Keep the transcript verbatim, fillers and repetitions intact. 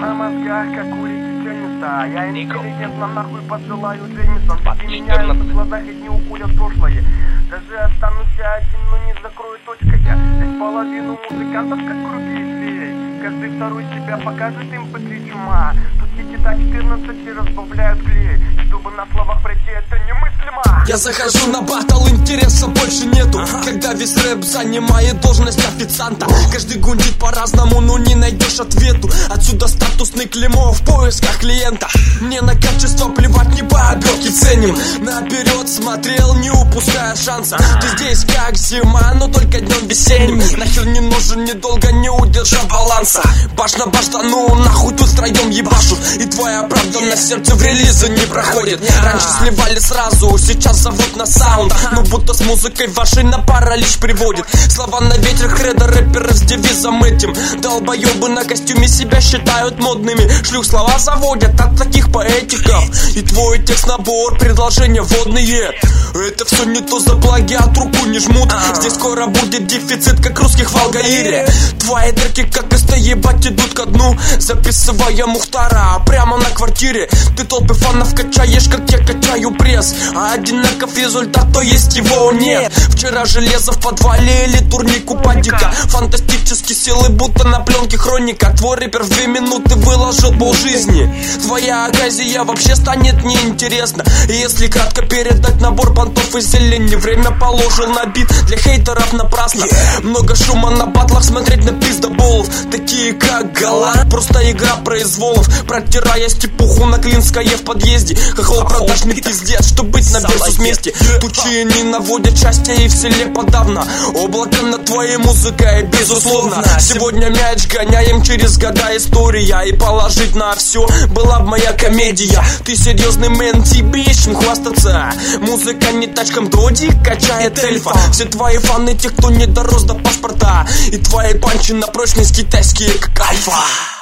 на мозгах, как у реки тенниса. Я интеллигентно нахуй посылаю Джеймисон. Пути меняются в глазах, и дни уходят в прошлое. Даже останусь один, но не закрою точкой я. Здесь половину музыкантов, как крутые феи. Каждый второй себя покажет эм пэ три чума. Тут эти до четырнадцати разбавляют клей. Чтобы на словах пройти, это немыслимо. Я захожу на баттл, интереса больше нету. ага. Когда весь рэп занимает должность официанта. Каждый гундит по-разному, но не найдешь ответу. Отсюда статусный клеймо в поисках клиента. Мне на качество плевать, не по обертке ценим. Наперед смотрел, не упуская шанса. Ты здесь как зима, но только днем весенним. Нахер не нужен, недолго не удержав баланса. Баш на баш, да ну нахуй тут втроем ебашут. И твоя правда на сердце в релизы не проходит. Раньше сливали сразу, сейчас зовут на саунд. Но будто с музыкой вашей на паралич приводит. Слова на ветер, кредо рэперов с девизом этим. Долбоебы на костюме себя считают модными. Шлюх слова заводят от таких поэтиков. И твой текст набор, предложения водные. Это все не то за плагиат, руку не жмут. Здесь скоро будет дефицит, как русских в Алгаире. Твои треки как СТ ебать идут ко дну. Записывая Мухтара прямо на квартире. Ты толпы фанов качаешь, как я качаю пресс. А одинаков результат, то есть его нет. Вчера железо в подвале или турник у падика. Фантастические силы, будто на пленке хроника. Твой рэпер в две минуты выложил полжизни. Твоя оказия вообще станет неинтересна. Если кратко передать набор понтов и зелени. Время положил на бит, для хейтеров напрасно. yeah. Много шума на батлах, смотреть на пиздоболов. Такие как Гала, просто игра произволов. Протирая степуху на Клинское в подъезде. Хохол продажный пиздец, что быть на версус месте. Тучи не наводят счастья и в селе подавно. Облако над твоей музыкой, безусловно. Сегодня мяч гоняем через года история. И положить на все была б моя комедия. Ты серьезный мэн, тебе есть чем хвастаться. Музыка не тачкам доди качает эльфа. Все твои фаны, те, кто не дорос до паспорта. И твои панчи на прочность китайские, как альфа.